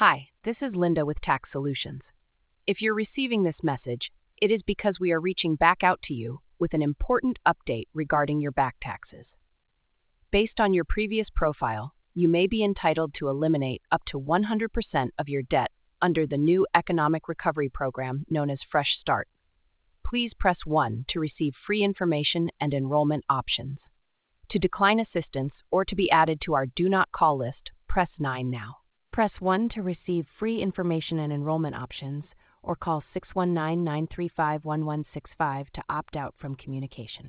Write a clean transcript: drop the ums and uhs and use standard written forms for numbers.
Hi, this is Linda with Tax Solutions. If you're receiving this message, it is because we are reaching back out to you with an important update regarding your back taxes. Based on your previous profile, you may be entitled to eliminate up to 100% of your debt under the new Economic Recovery Program known as Fresh Start. Please press 1 to receive free information and enrollment options. To decline assistance or to be added to our Do Not Call list, press 9 now. Press 1 to receive free information and enrollment options, or call 619-935-1165 to opt out from communication.